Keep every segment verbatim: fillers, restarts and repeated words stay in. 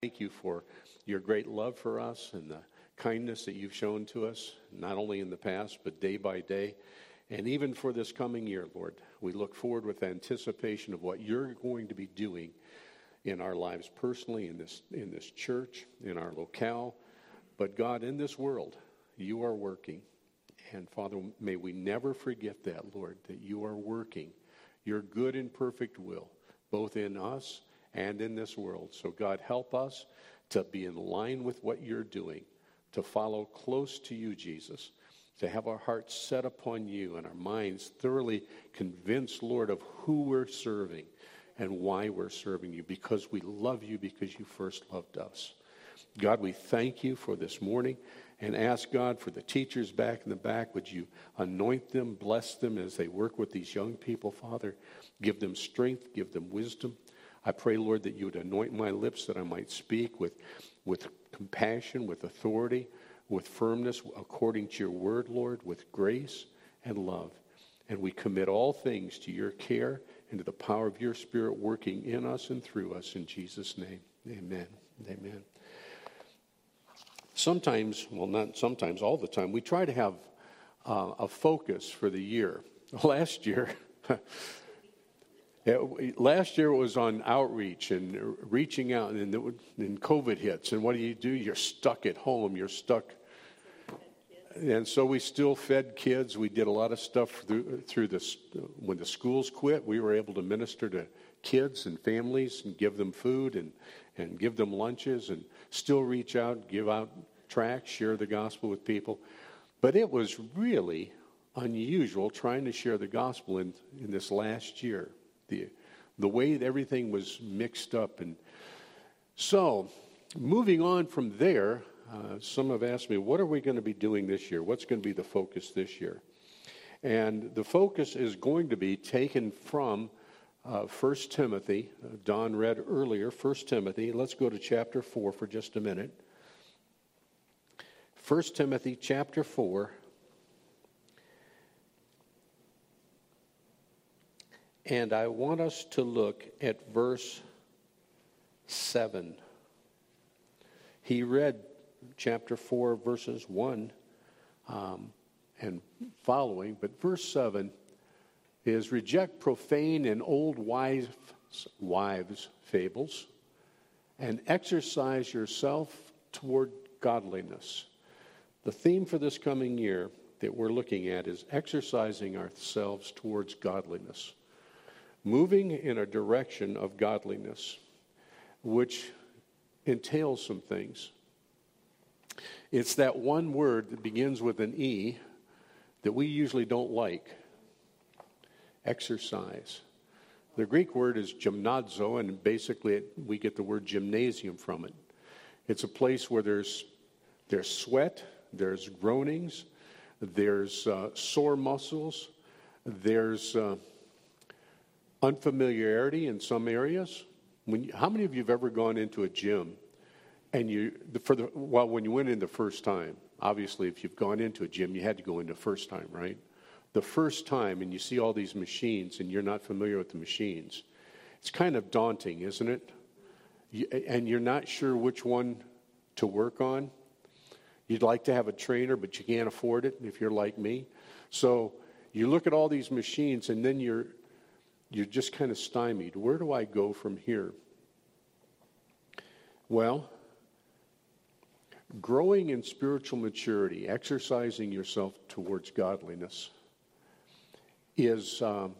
Thank you for your great love for us and the kindness that you've shown to us, not only in the past, but day by day. And even for this coming year, Lord, we look forward with anticipation of what you're going to be doing in our lives personally, in this, in this church, in our locale. But God, in this world, you are working. And Father, may we never forget that, Lord, that you are working your good and perfect will, both in us and in this world. So God, help us to be in line with what you're doing, to follow close to you, Jesus, to have our hearts set upon you and our minds thoroughly convinced, Lord, of who we're serving and why we're serving you, because we love you, because you first loved us. God, we thank you for this morning and ask God for the teachers back in the back. Would you anoint them, bless them as they work with these young people, Father. Give them strength, give them wisdom. I pray, Lord, that you would anoint my lips that I might speak with, with compassion, with authority, with firmness, according to your word, Lord, with grace and love. And we commit all things to your care and to the power of your Spirit working in us and through us. In Jesus' name, amen. Amen. Sometimes, well, not sometimes, all the time, we try to have uh, a focus for the year. Last year... It, last year it was on outreach and reaching out, and then COVID hits, and what do you do? You're stuck at home. You're stuck. And so we still fed kids. We did a lot of stuff through, through this. When the schools quit, we were able to minister to kids and families and give them food and, and give them lunches and still reach out, give out tracts, share the gospel with people. But it was really unusual trying to share the gospel in, in this last year. The, the way that everything was mixed up. And so, moving on from there, uh, some have asked me, what are we going to be doing this year? What's going to be the focus this year? And the focus is going to be taken from uh, First Timothy. Uh, Don read earlier, First Timothy. Let's go to chapter four for just a minute. First Timothy chapter four. And I want us to look at verse seven. He read chapter four, verses one um, and following, but verse seven is reject profane and old wives, wives' fables and exercise yourself toward godliness. The theme for this coming year that we're looking at is exercising ourselves towards godliness. Moving in a direction of godliness, which entails some things. It's that one word that begins with an E that we usually don't like. Exercise. The Greek word is gymnazo, and basically it, we get the word gymnasium from it. It's a place where there's, there's sweat, there's groanings, there's uh, sore muscles, there's... Uh, unfamiliarity in some areas. When you, how many of you have ever gone into a gym and you, for the, well, when you went in the first time, obviously if you've gone into a gym, you had to go in the first time, right? The first time, and you see all these machines and you're not familiar with the machines, it's kind of daunting, isn't it? You, and you're not sure which one to work on. You'd like to have a trainer, but you can't afford it if you're like me. So you look at all these machines and then you're You're just kind of stymied. Where do I go from here? Well, growing in spiritual maturity, exercising yourself towards godliness, is, um,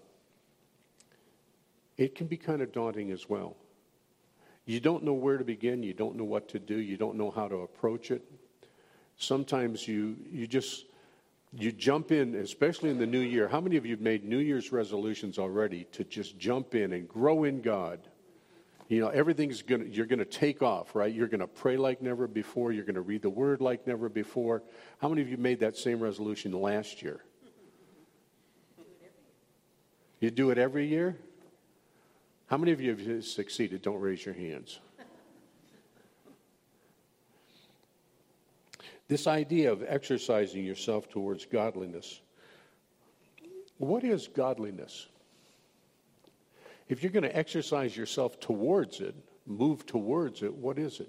it can be kind of daunting as well. You don't know where to begin. You don't know what to do. You don't know how to approach it. Sometimes you, you just... You jump in, especially in the new year. How many of you have made New Year's resolutions already to just jump in and grow in God? You know, everything's going to, you're going to take off, right? You're going to pray like never before. You're going to read the Word like never before. How many of you made that same resolution last year? You do it every year? How many of you have succeeded? Don't raise your hands. This idea of exercising yourself towards godliness. What is godliness? If you're going to exercise yourself towards it, move towards it, what is it?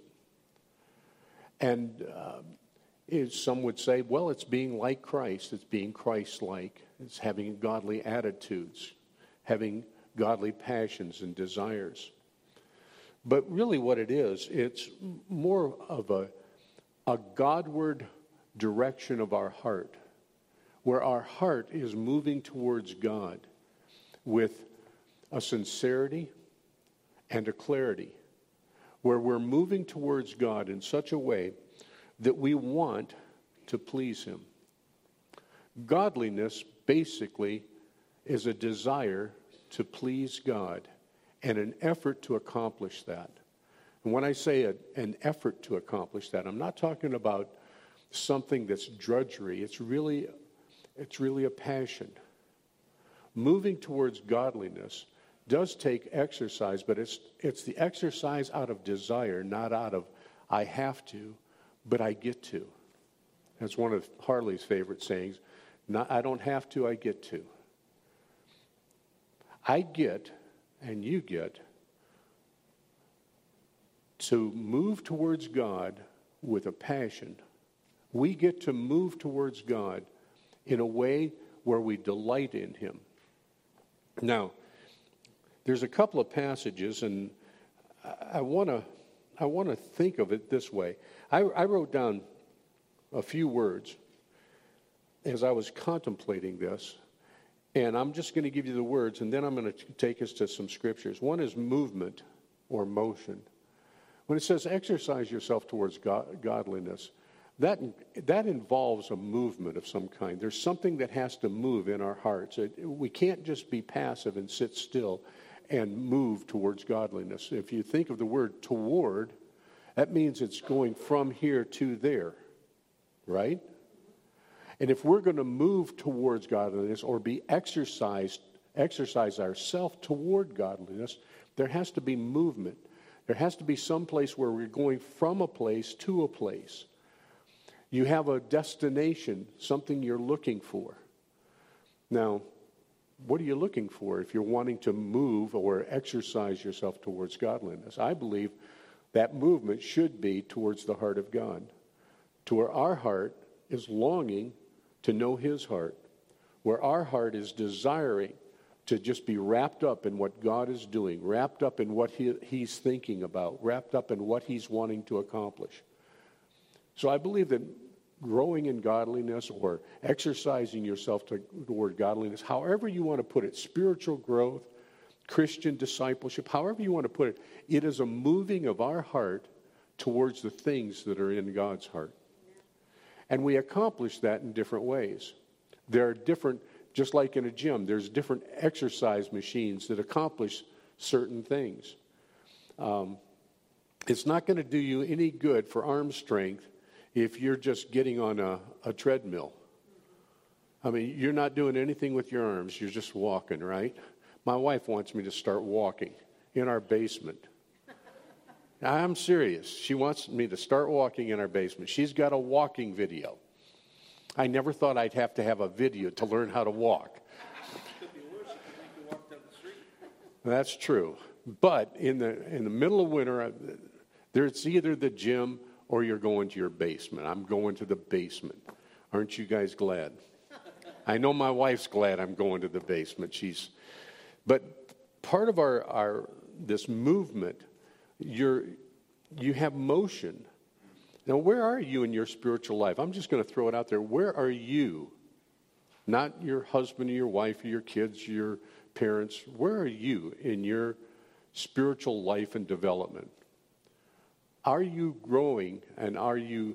And uh, it, some would say, well, it's being like Christ. It's being Christ-like. It's having godly attitudes, having godly passions and desires. But really what it is, it's more of a, a Godward direction of our heart, where our heart is moving towards God with a sincerity and a clarity, where we're moving towards God in such a way that we want to please Him. Godliness basically is a desire to please God and an effort to accomplish that. And when I say a, an effort to accomplish that, I'm not talking about something that's drudgery. It's really, it's really a passion. Moving towards godliness does take exercise, but it's it's the exercise out of desire, not out of I have to, but I get to. That's one of Harley's favorite sayings. Not, I don't have to, I get to. I get, and you get, to move towards God with a passion. We get to move towards God in a way where we delight in Him. Now, there's a couple of passages, and I want to I want to think of it this way. I, I wrote down a few words as I was contemplating this, and I'm just going to give you the words, and then I'm going to take us to some scriptures. One is movement or motion. When it says exercise yourself towards God, godliness, that that involves a movement of some kind. There's something that has to move in our hearts. It, we can't just be passive and sit still and move towards godliness. If you think of the word toward, that means it's going from here to there, right? And if we're going to move towards godliness or be exercised, exercise ourselves toward godliness, there has to be movement. There has to be some place where we're going from a place to a place. You have a destination, something you're looking for. Now, what are you looking for if you're wanting to move or exercise yourself towards godliness? I believe that movement should be towards the heart of God, to where our heart is longing to know His heart, where our heart is desiring to just be wrapped up in what God is doing, wrapped up in what he, He's thinking about, wrapped up in what He's wanting to accomplish. So I believe that growing in godliness or exercising yourself to, toward godliness, however you want to put it, spiritual growth, Christian discipleship, however you want to put it, it is a moving of our heart towards the things that are in God's heart. And we accomplish that in different ways. There are different, just like in a gym, there's different exercise machines that accomplish certain things. Um, it's not going to do you any good for arm strength if you're just getting on a, a treadmill. I mean, you're not doing anything with your arms. You're just walking, right? My wife wants me to start walking in our basement. I'm serious. She wants me to start walking in our basement. She's got a walking video. I never thought I'd have to have a video to learn how to walk. That's true. But in the in the middle of winter, there's either the gym or you're going to your basement. I'm going to the basement. Aren't you guys glad? I know my wife's glad I'm going to the basement. She's, but part of our, our this movement, you're you have motion. Now, where are you in your spiritual life? I'm just going to throw it out there. Where are you? Not your husband or your wife or your kids, your parents. Where are you in your spiritual life and development? Are you growing and are you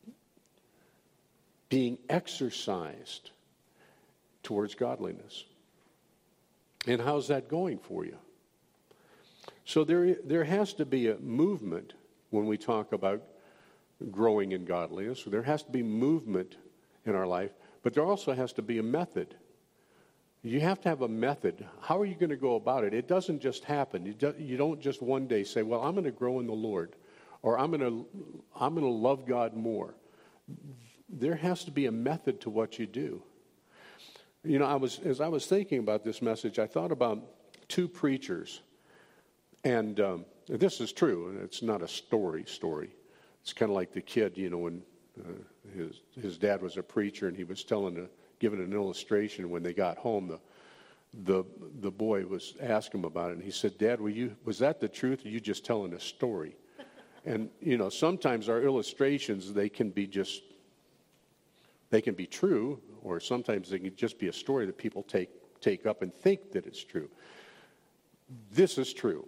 being exercised towards godliness? And how's that going for you? So there, there has to be a movement when we talk about growing in godliness. So there has to be movement in our life, but there also has to be a method. You have to have a method. How are you going to go about it? It doesn't just happen. You, do, you don't just one day say, well, I'm going to grow in the Lord, or I'm going to I'm going to love God more. There has to be a method to what you do. You know, I was as I was thinking about this message, I thought about two preachers. And um, this is true, and it's not a story story. It's kind of like the kid, you know, when uh, his his dad was a preacher and he was telling, a, giving an illustration. When they got home, the the the boy was asking him about it, and he said, "Dad, were you was that the truth, or are you just telling a story?" And you know, sometimes our illustrations, they can be just they can be true, or sometimes they can just be a story that people take take up and think that it's true. This is true,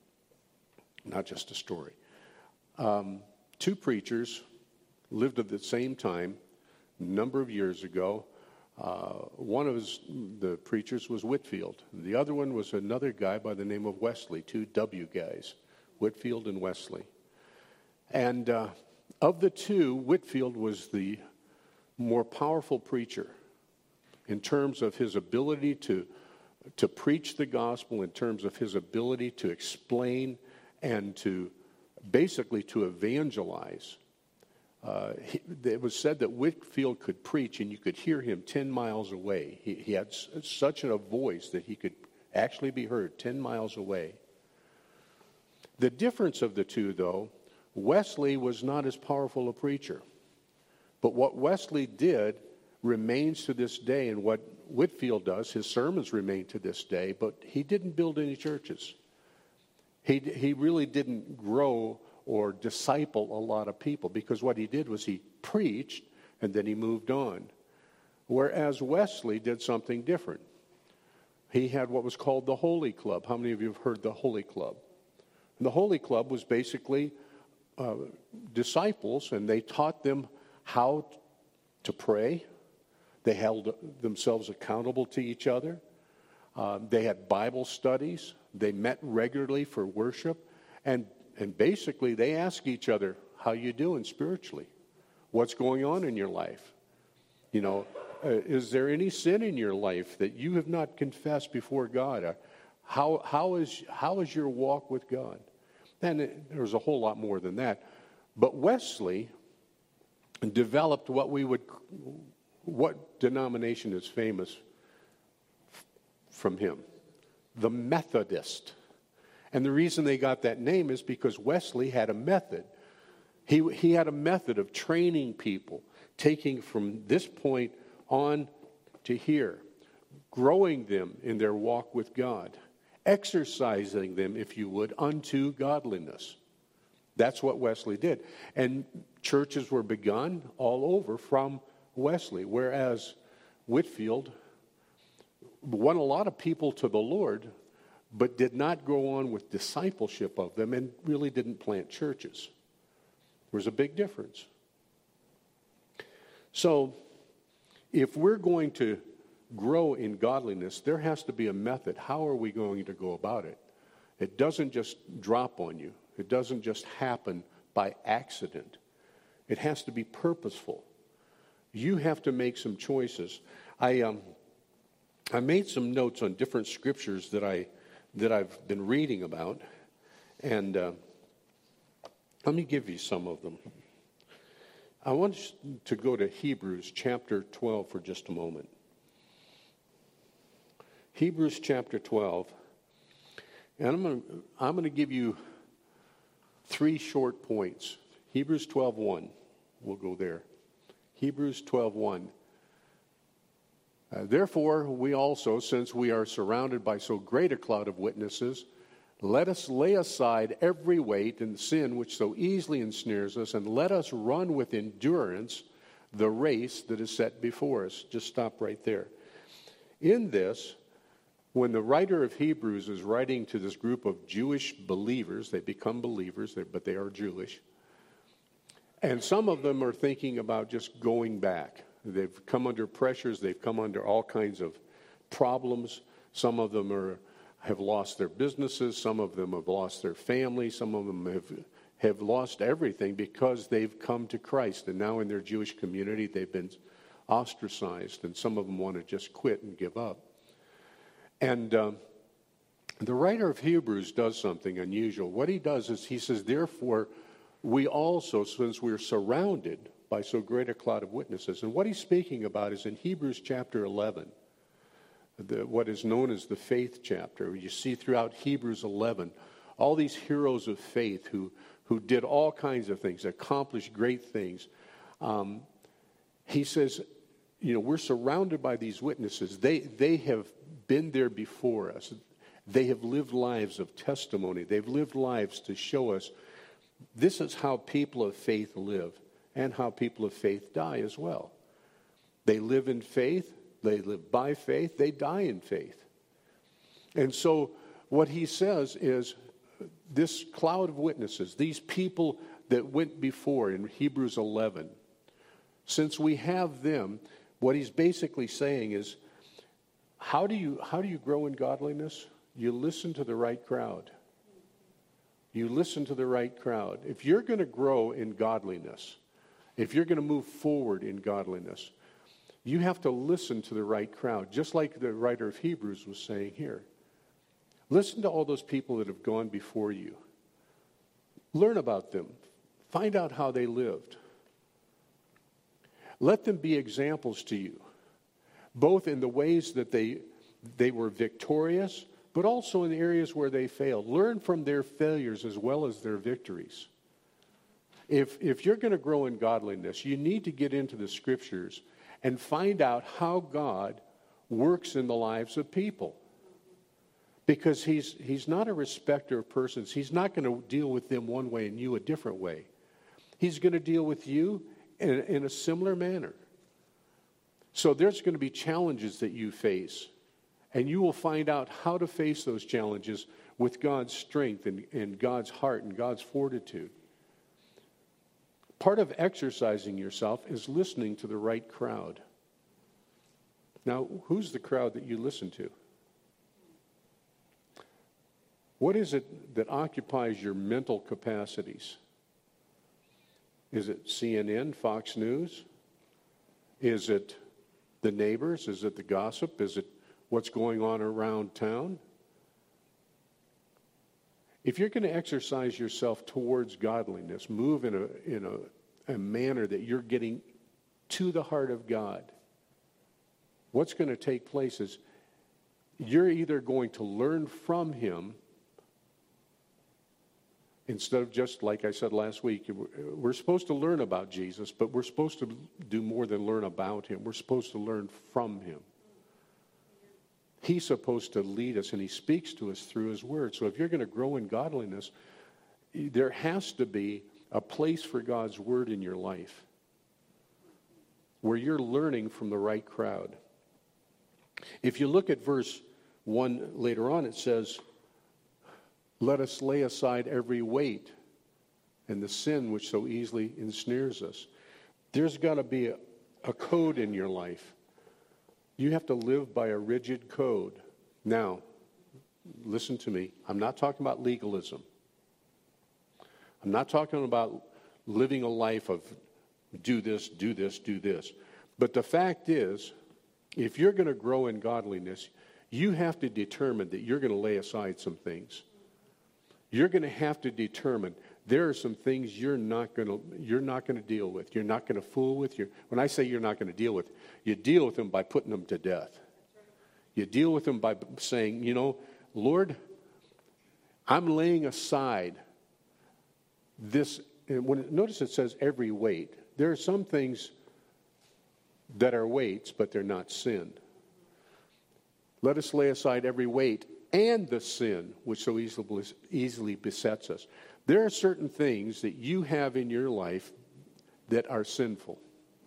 not just a story. Um, two preachers lived at the same time a number of years ago. Uh, one of his, the preachers was Whitefield. The other one was another guy by the name of Wesley, two W guys, Whitefield and Wesley. And uh, of the two, Whitefield was the more powerful preacher in terms of his ability to, to preach the gospel, in terms of his ability to explain and to basically to evangelize. Uh, he, it was said that Whitefield could preach and you could hear him ten miles away. He, he had s- such a voice that he could actually be heard ten miles away. The difference of the two, though, Wesley was not as powerful a preacher. But what Wesley did remains to this day, and what Whitefield does, his sermons remain to this day, but he didn't build any churches. He, he really didn't grow or disciple a lot of people, because what he did was he preached and then he moved on. Whereas Wesley did something different. He had what was called the Holy Club. How many of you have heard the Holy Club? And the Holy Club was basically uh, disciples, and they taught them how to pray. They held themselves accountable to each other. Uh, they had Bible studies. They met regularly for worship. And And basically, they ask each other, how you doing spiritually? What's going on in your life? You know, uh, is there any sin in your life that you have not confessed before God? Uh, how, how, is, how is your walk with God? And it, there's a whole lot more than that. But Wesley developed what we would, what denomination is famous f- from him? The Methodist. And the reason they got that name is because Wesley had a method. He, he had a method of training people, taking from this point on to here, growing them in their walk with God, exercising them, if you would, unto godliness. That's what Wesley did. And churches were begun all over from Wesley, whereas Whitefield won a lot of people to the Lord, but did not go on with discipleship of them and really didn't plant churches. There's a big difference. So, if we're going to grow in godliness, there has to be a method. How are we going to go about it? It doesn't just drop on you. It doesn't just happen by accident. It has to be purposeful. You have to make some choices. I um, I made some notes on different scriptures that I that I've been reading about, and uh, let me give you some of them. I want to go to Hebrews chapter twelve for just a moment. Hebrews chapter twelve, and I'm going to, I'm going to give you three short points. Hebrews twelve one, we'll go there. Hebrews twelve one. Uh, Therefore, we also, since we are surrounded by so great a cloud of witnesses, let us lay aside every weight and sin which so easily ensnares us, and let us run with endurance the race that is set before us. Just stop right there. In this, when the writer of Hebrews is writing to this group of Jewish believers, they become believers, but they are Jewish, and some of them are thinking about just going back. They've come under pressures. They've come under all kinds of problems. Some of them are, have lost their businesses. Some of them have lost their family. Some of them have, have lost everything because they've come to Christ. And now in their Jewish community, they've been ostracized. And some of them want to just quit and give up. And um, the writer of Hebrews does something unusual. What he does is he says, therefore, we also, since we're surrounded by so great a cloud of witnesses. And what he's speaking about is in Hebrews chapter eleven, the, what is known as the faith chapter. You see throughout Hebrews eleven all these heroes of faith who, who did all kinds of things, accomplished great things. Um, he says, you know, we're surrounded by these witnesses. They, they have been there before us. They have lived lives of testimony. They've lived lives to show us this is how people of faith live and how people of faith die as well. They live in faith. They live by faith. They die in faith. And so what he says is this cloud of witnesses, these people that went before in Hebrews eleven, since we have them, what he's basically saying is, how do you how do you grow in godliness? You listen to the right crowd. You listen to the right crowd. If you're going to grow in godliness, if you're going to move forward in godliness, you have to listen to the right crowd, just like the writer of Hebrews was saying here. Listen to all those people that have gone before you. Learn about them. Find out how they lived. Let them be examples to you, both in the ways that they, they were victorious, but also in the areas where they failed. Learn from their failures as well as their victories. If, if you're going to grow in godliness, you need to get into the Scriptures and find out how God works in the lives of people. Because he's, he's not a respecter of persons. He's not going to deal with them one way and you a different way. He's going to deal with you in, in a similar manner. So there's going to be challenges that you face. And you will find out how to face those challenges with God's strength and, and God's heart and God's fortitude. Part of exercising yourself is listening to the right crowd. Now, who's the crowd that you listen to? What is it that occupies your mental capacities? Is it C N N, Fox News? Is it the neighbors? Is it the gossip? Is it what's going on around town? If you're going to exercise yourself towards godliness, move in a in a, a manner that you're getting to the heart of God, what's going to take place is you're either going to learn from him instead of just, like I said last week, we're supposed to learn about Jesus, but we're supposed to do more than learn about him. We're supposed to learn from him. He's supposed to lead us, and he speaks to us through his word. So if you're going to grow in godliness, there has to be a place for God's word in your life where you're learning from the right crowd. If you look at verse one later on, it says, let us lay aside every weight and the sin which so easily ensnares us. There's got to be a, a code in your life. You have to live by a rigid code. Now, listen to me. I'm not talking about legalism. I'm not talking about living a life of do this, do this, do this. But the fact is, if you're going to grow in godliness, you have to determine that you're going to lay aside some things. You're going to have to determine there are some things you're not going to you're not going to deal with. You're not going to fool with. Your, when I say you're not going to deal with, you deal with them by putting them to death. You deal with them by saying, you know, Lord, I'm laying aside this. And when notice it says every weight. There are some things that are weights, but they're not sin. Let us lay aside every weight and the sin which so easily, easily besets us. There are certain things that you have in your life that are sinful.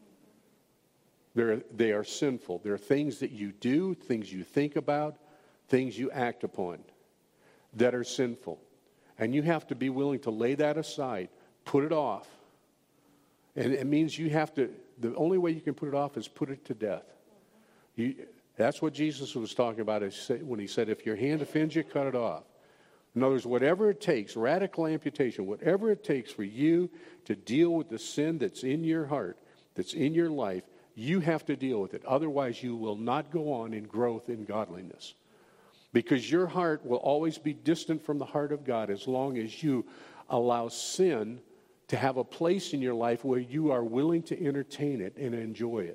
They're, they are sinful. There are things that you do, things you think about, things you act upon that are sinful. And you have to be willing to lay that aside, put it off. And it means you have to, the only way you can put it off is put it to death. You, that's what Jesus was talking about when he said, if your hand offends you, cut it off. In other words, whatever it takes, radical amputation, whatever it takes for you to deal with the sin that's in your heart, that's in your life, you have to deal with it. Otherwise, you will not go on in growth in godliness. Because your heart will always be distant from the heart of God as long as you allow sin to have a place in your life where you are willing to entertain it and enjoy it.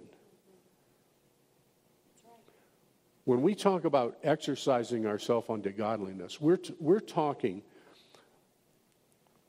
When we talk about exercising ourselves unto godliness, we're, t- we're talking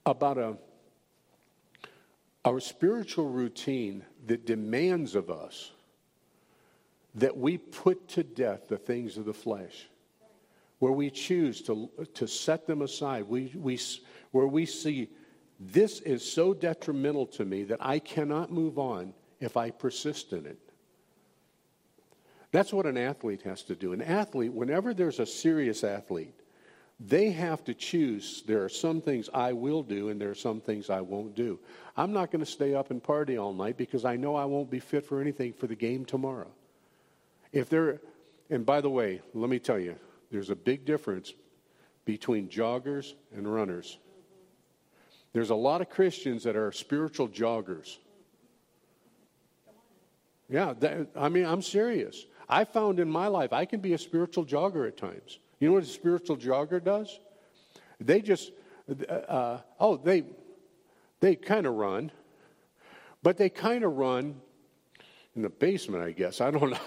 about a, our spiritual routine that demands of us that we put to death the things of the flesh, where we choose to, to set them aside, we, we, where we see this is so detrimental to me that I cannot move on if I persist in it. That's what an athlete has to do. An athlete, whenever there's a serious athlete, they have to choose. There are some things I will do and there are some things I won't do. I'm not going to stay up and party all night because I know I won't be fit for anything for the game tomorrow. If there, and by the way, let me tell you, there's a big difference between joggers and runners. There's a lot of Christians that are spiritual joggers. Yeah, that, I mean, I'm serious. I found in my life I can be a spiritual jogger at times. You know what a spiritual jogger does? They just, uh, oh, they, they kind of run, but they kind of run in the basement, I guess. I don't know.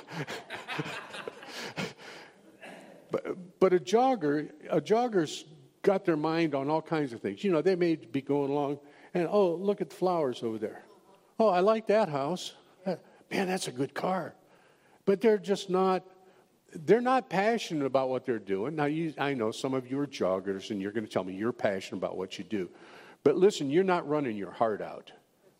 but, but a jogger, a jogger's got their mind on all kinds of things. You know, they may be going along, and, oh, look at the flowers over there. Oh, I like that house. Man, that's a good car. But they're just not, they're not passionate about what they're doing. Now, you, I know some of you are joggers, and you're going to tell me you're passionate about what you do. But listen, you're not running your heart out.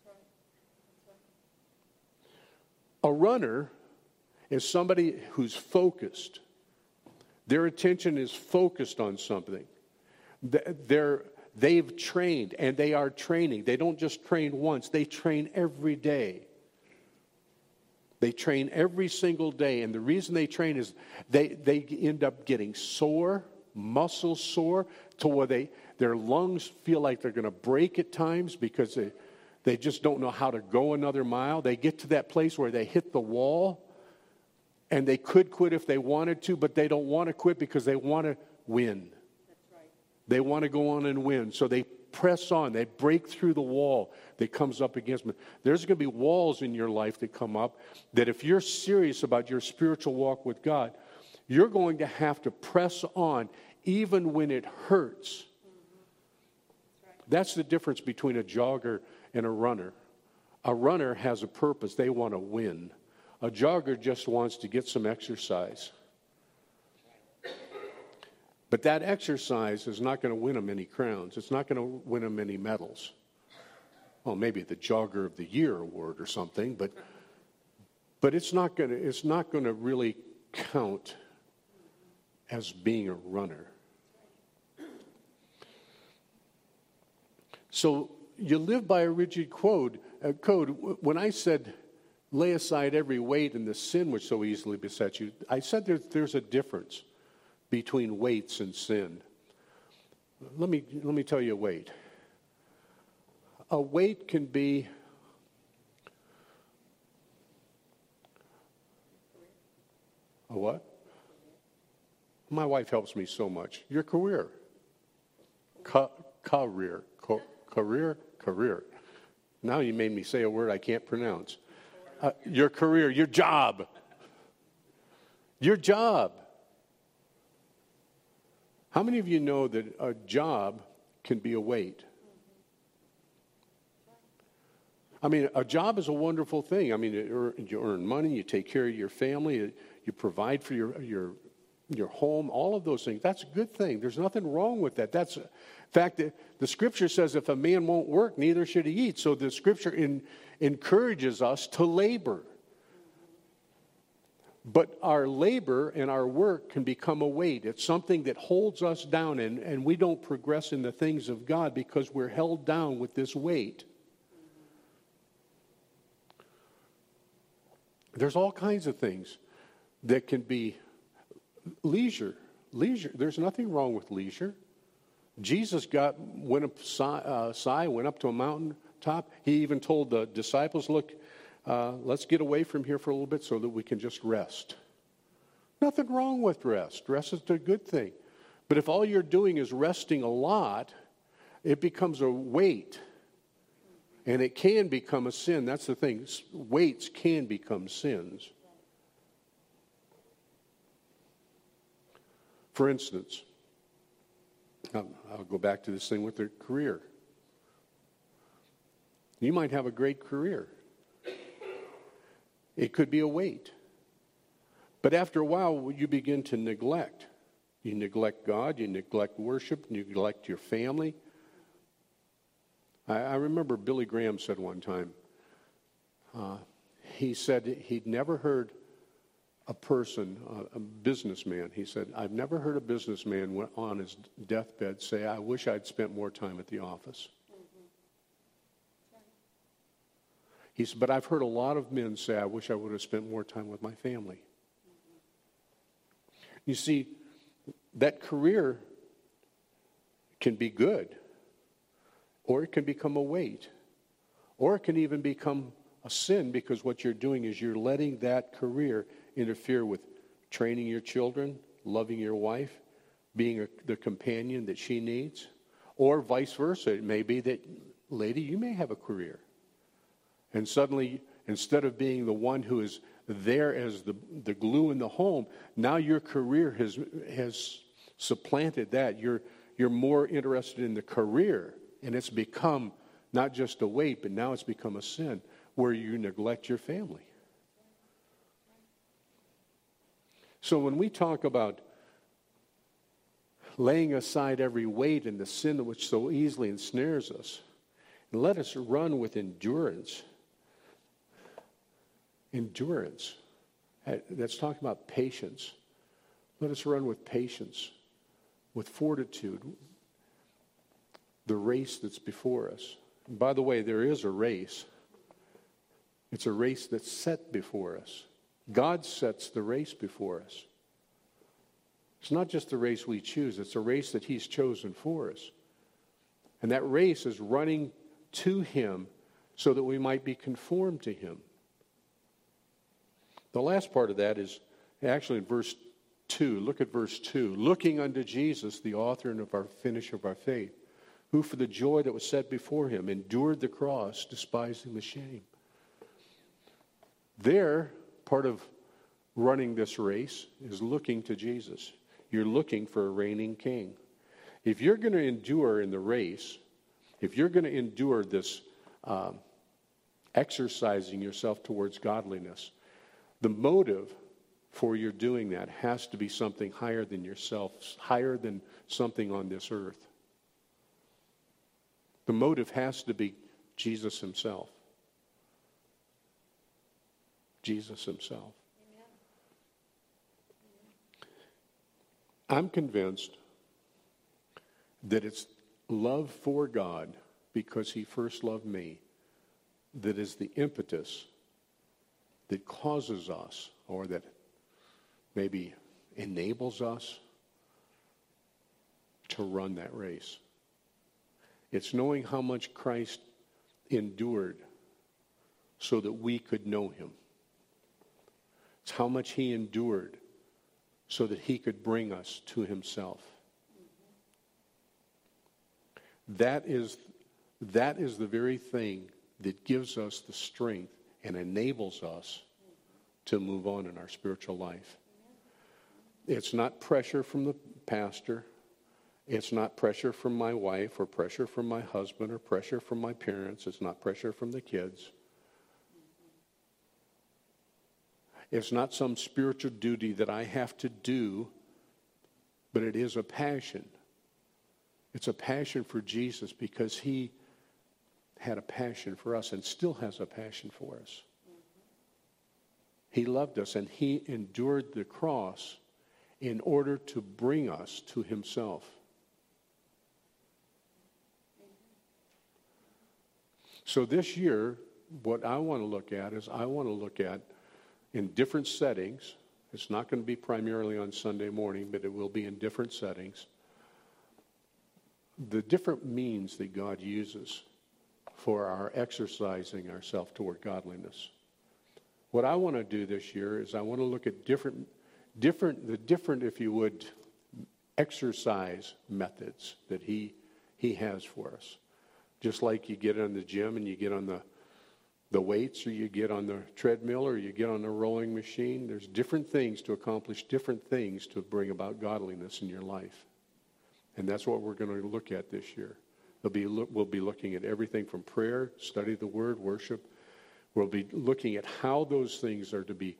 A runner is somebody who's focused. Their attention is focused on something. They're, they've trained, and they are training. They don't just train once. They train every day. They train every single day, and the reason they train is they, they end up getting sore, muscles sore, to where they, their lungs feel like they're going to break at times because they, they just don't know how to go another mile. They get to that place where they hit the wall, and they could quit if they wanted to, but they don't want to quit because they want to win. That's right. They want to go on and win, so they press on. They break through the wall that comes up against them. There's going to be walls in your life that come up that if you're serious about your spiritual walk with God, you're going to have to press on even when it hurts. Mm-hmm. Right. That's the difference between a jogger and a runner. A runner has a purpose. They want to win. A jogger just wants to get some exercise. But that exercise is not going to win them any crowns. It's not going to win them any medals. Well, maybe the Jogger of the Year award or something, but but it's not going to it's not going to really count as being a runner. So you live by a rigid code. A code. When I said lay aside every weight and the sin which so easily besets you, I said there, there's a difference between weights and sin. Let me let me tell you a weight. A weight can be a what? My wife helps me so much. Your career. Ca- career. Co- career. Career. Now you made me say a word I can't pronounce. Uh, your career. Your job. Your job. How many of you know that a job can be a weight? I mean, a job is a wonderful thing. I mean, you earn money, you take care of your family, you provide for your your your home, all of those things. That's a good thing. There's nothing wrong with that. That's, in fact, the, the Scripture says if a man won't work, neither should he eat. So the Scripture in, encourages us to labor. But our labor and our work can become a weight. It's something that holds us down, and, and we don't progress in the things of God because we're held down with this weight. There's all kinds of things that can be leisure. Leisure. There's nothing wrong with leisure. Jesus got went up, uh, Si went up to a mountain top. He even told the disciples, "Look, uh, let's get away from here for a little bit so that we can just rest." Nothing wrong with rest. Rest is a good thing. But if all you're doing is resting a lot, it becomes a weight. And it can become a sin. That's the thing. Weights can become sins. For instance, I'll go back to this thing with their career. You might have a great career. It could be a weight. But after a while, you begin to neglect. You neglect God, you neglect worship, you neglect your family. I, I remember Billy Graham said one time, uh, he said he'd never heard a person, a, a businessman, he said, I've never heard a businessman on his deathbed say, I wish I'd spent more time at the office. He said, but I've heard a lot of men say, I wish I would have spent more time with my family. You see, that career can be good, or it can become a weight, or it can even become a sin, because what you're doing is you're letting that career interfere with training your children, loving your wife, being a, the companion that she needs, or vice versa. It may be that, lady, you may have a career. And suddenly, instead of being the one who is there as the, the glue in the home, now your career has has supplanted that. You're you're more interested in the career, and it's become not just a weight, but now it's become a sin where you neglect your family. So when we talk about laying aside every weight and the sin which so easily ensnares us, and let us run with endurance. Endurance. That's talking about patience. Let us run with patience, with fortitude, the race that's before us. And by the way, there is a race. It's a race that's set before us. God sets the race before us. It's not just the race we choose, it's a race that He's chosen for us. And that race is running to Him so that we might be conformed to Him. The last part of that is actually in verse two. Look at verse two. Looking unto Jesus, the author and of our finisher of our faith, who for the joy that was set before Him endured the cross, despising the shame. There, part of running this race is looking to Jesus. You're looking for a reigning king. If you're going to endure in the race, if you're going to endure this um, exercising yourself towards godliness, the motive for your doing that has to be something higher than yourself, higher than something on this earth. The motive has to be Jesus Himself. Jesus Himself. Amen. I'm convinced that it's love for God because He first loved me that is the impetus that causes us, or that maybe enables us to run that race. It's knowing how much Christ endured so that we could know Him. It's how much He endured so that He could bring us to Himself. That is, that is the very thing that gives us the strength and enables us to move on in our spiritual life. It's not pressure from the pastor. It's not pressure from my wife or pressure from my husband or pressure from my parents. It's not pressure from the kids. It's not some spiritual duty that I have to do, but it is a passion. It's a passion for Jesus because He had a passion for us and still has a passion for us. He loved us and He endured the cross in order to bring us to Himself. So this year, what I want to look at is I want to look at, in different settings, it's not going to be primarily on Sunday morning, but it will be in different settings, the different means that God uses for our exercising ourselves toward godliness. What I want to do this year is I want to look at different, different, the different, if you would, exercise methods that he he has for us. Just like you get in the gym and you get on the the weights, or you get on the treadmill, or you get on the rowing machine. There's different things to accomplish different things to bring about godliness in your life. And that's what we're going to look at this year. They'll be, we'll be looking at everything from prayer, study the Word, worship. We'll be looking at how those things are to be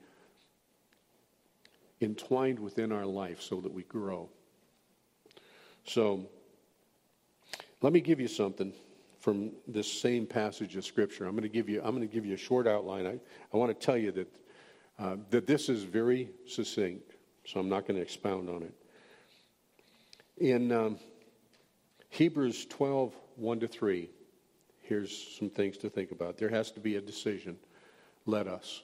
entwined within our life so that we grow. So, let me give you something from this same passage of Scripture. I'm going to give you. I'm going to give you a short outline. I, I want to tell you that uh, that this is very succinct, so I'm not going to expound on it. In um, Hebrews twelve, one to three, here's some things to think about. There has to be a decision. Let us.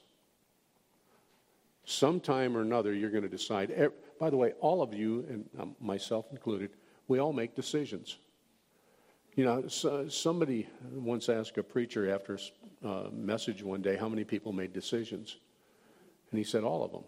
Sometime or another, you're going to decide. By the way, all of you, and um, myself included, we all make decisions. You know, so, somebody once asked a preacher after a uh, message one day, how many people made decisions? And he said, all of them.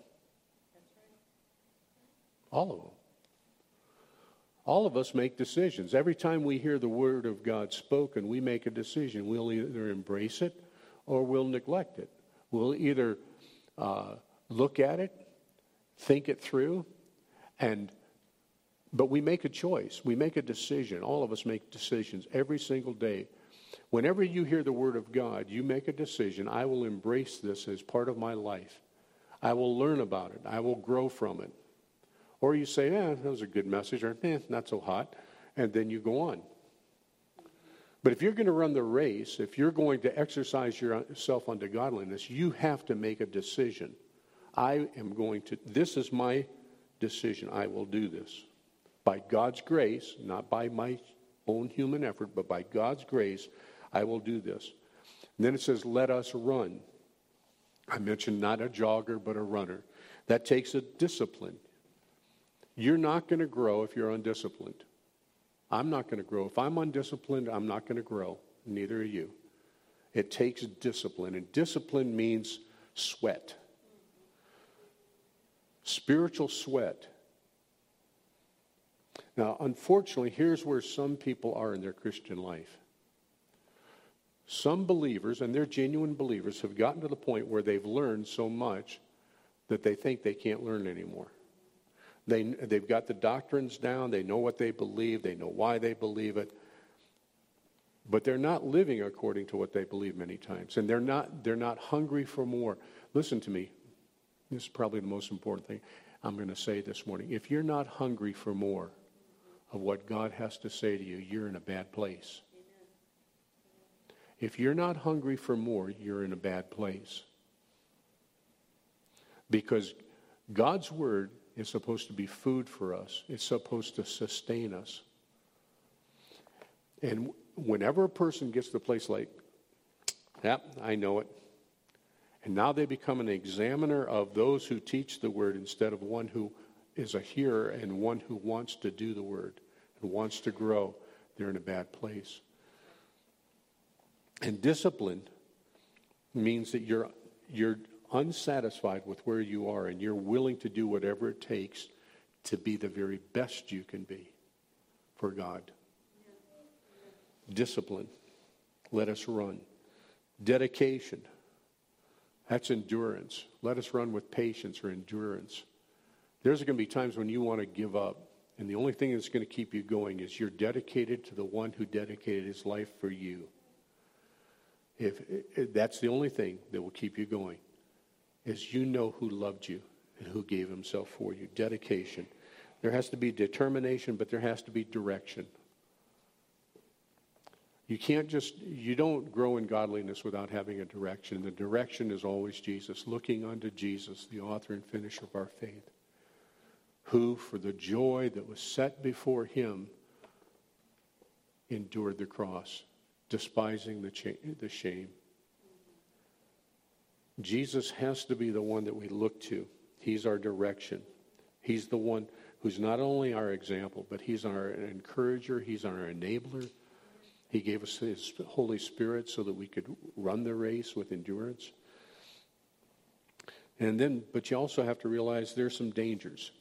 All of them. All of us make decisions. Every time we hear the word of God spoken, we make a decision. We'll either embrace it or we'll neglect it. We'll either uh, look at it, think it through, and but we make a choice. We make a decision. All of us make decisions every single day. Whenever you hear the word of God, you make a decision. I will embrace this as part of my life. I will learn about it. I will grow from it. Or you say, eh, that was a good message, or eh, not so hot, and then you go on. But if you're going to run the race, if you're going to exercise yourself unto godliness, you have to make a decision. I am going to, this is my decision. I will do this. By God's grace, not by my own human effort, but by God's grace, I will do this. And then it says, let us run. I mentioned not a jogger, but a runner. That takes a discipline. You're not going to grow if you're undisciplined. I'm not going to grow. If I'm undisciplined, I'm not going to grow. Neither are you. It takes discipline, and discipline means sweat. Spiritual sweat. Now, unfortunately, here's where some people are in their Christian life. Some believers, and they're genuine believers, have gotten to the point where they've learned so much that they think they can't learn anymore. They, they've got the doctrines down. They know what they believe. They know why they believe it. But they're not living according to what they believe many times. And they're not, they're not hungry for more. Listen to me. This is probably the most important thing I'm going to say this morning. If you're not hungry for more of what God has to say to you, you're in a bad place. If you're not hungry for more, you're in a bad place. Because God's word is supposed to be food for us. It's supposed to sustain us. And whenever a person gets to the place like, yep, I know it. And now they become an examiner of those who teach the word instead of one who is a hearer and one who wants to do the word and wants to grow, they're in a bad place. And discipline means that you're you're unsatisfied with where you are and you're willing to do whatever it takes to be the very best you can be for God. Discipline. Let us run. Dedication. That's endurance. Let us run with patience or endurance. There's going to be times when you want to give up. And the only thing that's going to keep you going is you're dedicated to the one who dedicated his life for you. If, if that's the only thing that will keep you going, is you know who loved you and who gave himself for you. Dedication. There has to be determination, but there has to be direction. You can't just, you don't grow in godliness without having a direction. The direction is always Jesus, looking unto Jesus, the author and finisher of our faith, who, for the joy that was set before him, endured the cross, despising the, cha- the shame. Jesus has to be the one that we look to. He's our direction. He's the one who's not only our example, but he's our encourager. He's our enabler. He gave us his Holy Spirit so that we could run the race with endurance. And then, but you also have to realize there's some dangers.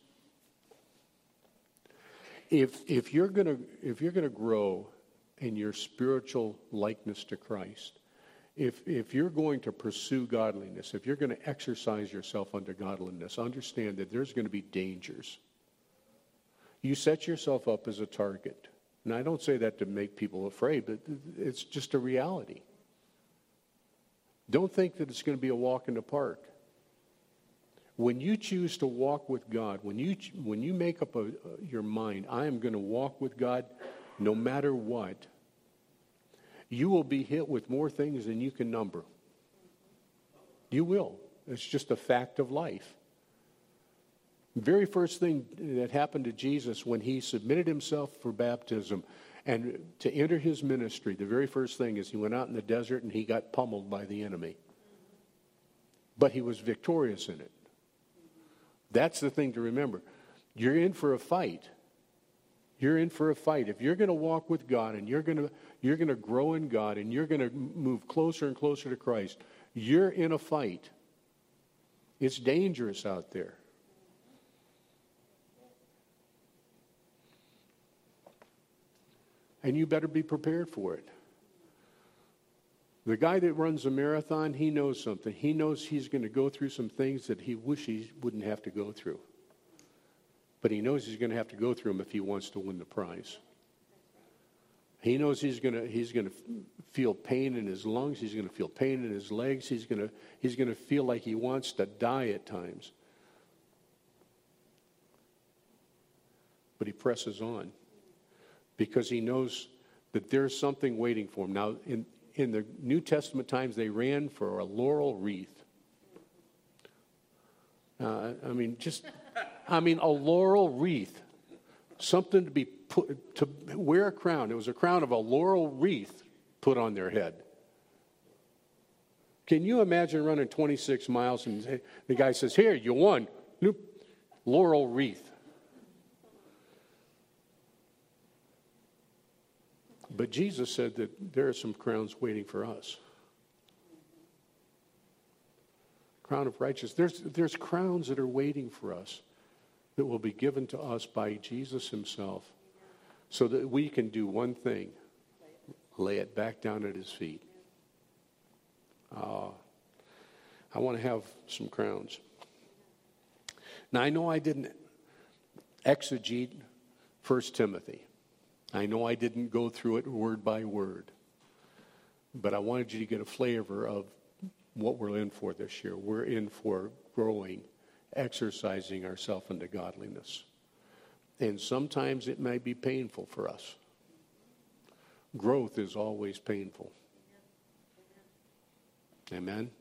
If if you're gonna if you're gonna grow in your spiritual likeness to Christ, if if you're going to pursue godliness, if you're going to exercise yourself unto godliness, understand that there's going to be dangers. You set yourself up as a target. And I don't say that to make people afraid, but it's just a reality. Don't think that it's going to be a walk in the park. When you choose to walk with God, when you when you make up a, your mind, I am going to walk with God no matter what, you will be hit with more things than you can number. You will. It's just a fact of life. The very first thing that happened to Jesus when he submitted himself for baptism and to enter his ministry, the very first thing is he went out in the desert and he got pummeled by the enemy. But he was victorious in it. That's the thing to remember. You're in for a fight. You're in for a fight. If you're going to walk with God and you're going to you're going to grow in God and you're going to move closer and closer to Christ, you're in a fight. It's dangerous out there. And you better be prepared for it. The guy that runs a marathon, he knows something. He knows he's going to go through some things that he wishes he wouldn't have to go through. But he knows he's going to have to go through them if he wants to win the prize. He knows he's going to he's going to feel pain in his lungs. He's going to feel pain in his legs. He's going to he's going to feel like he wants to die at times. But he presses on because he knows that there's something waiting for him. Now, in in the New Testament times, they ran for a laurel wreath. Uh, I mean, just I mean, a laurel wreath, something to be put to wear a crown. It was a crown of a laurel wreath put on their head. Can you imagine running twenty-six miles and the guy says, "Here, you won, Nope. laurel wreath." But Jesus said that there are some crowns waiting for us. Crown of righteousness. There's there's crowns that are waiting for us that will be given to us by Jesus himself so that we can do one thing, lay it back down at his feet. Uh, I want to have some crowns. Now, I know I didn't exegete First Timothy. I know I didn't go through it word by word. But I wanted you to get a flavor of what we're in for this year. We're in for growing, exercising ourselves into godliness. And sometimes it may be painful for us. Growth is always painful. Amen?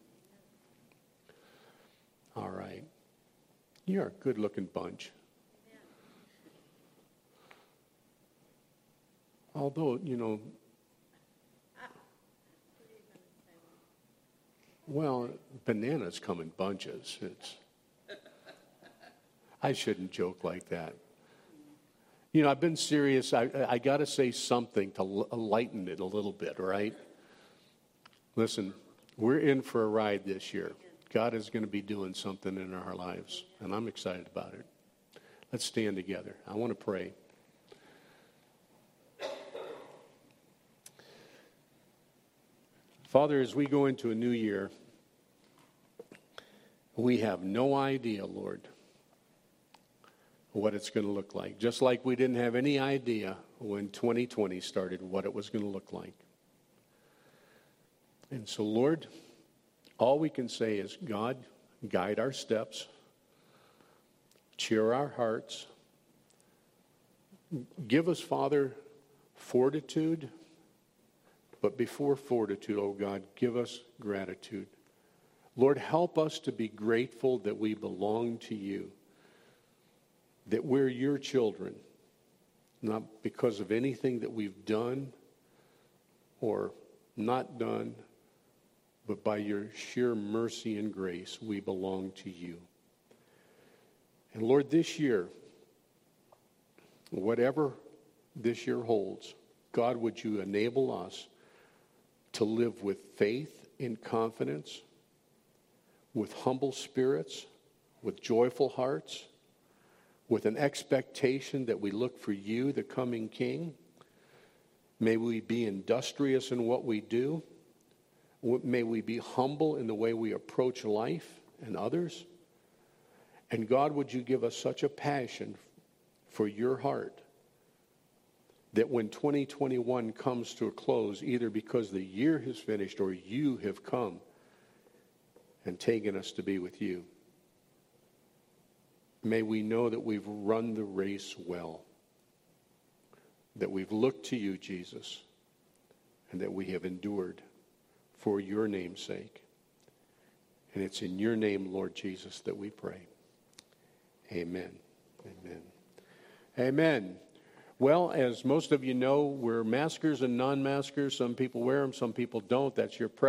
All right. You're a good-looking bunch. Although, you know, well, bananas come in bunches. It's, I shouldn't joke like that. You know, I've been serious. I, I got to say something to lighten it a little bit, right? Listen, we're in for a ride this year. God is going to be doing something in our lives, and I'm excited about it. Let's stand together. I want to pray. Father, as we go into a new year, we have no idea, Lord, what it's going to look like. Just like we didn't have any idea when twenty twenty started what it was going to look like. And so, Lord, all we can say is, God, guide our steps, cheer our hearts, give us, Father, fortitude. But before fortitude, oh God, give us gratitude. Lord, help us to be grateful that we belong to you, that we're your children, not because of anything that we've done or not done, but by your sheer mercy and grace, we belong to you. And Lord, this year, whatever this year holds, God, would you enable us to live with faith and confidence, with humble spirits, with joyful hearts, with an expectation that we look for you, the coming King. May we be industrious in what we do. May we be humble in the way we approach life and others. And God, would you give us such a passion for your heart that when twenty twenty-one comes to a close, either because the year has finished or you have come and taken us to be with you, may we know that we've run the race well, that we've looked to you, Jesus, and that we have endured for your name's sake. And it's in your name, Lord Jesus, that we pray. Amen. Amen. Amen. Well, as most of you know, we're maskers and non-maskers. Some people wear them, some people don't. That's your preference.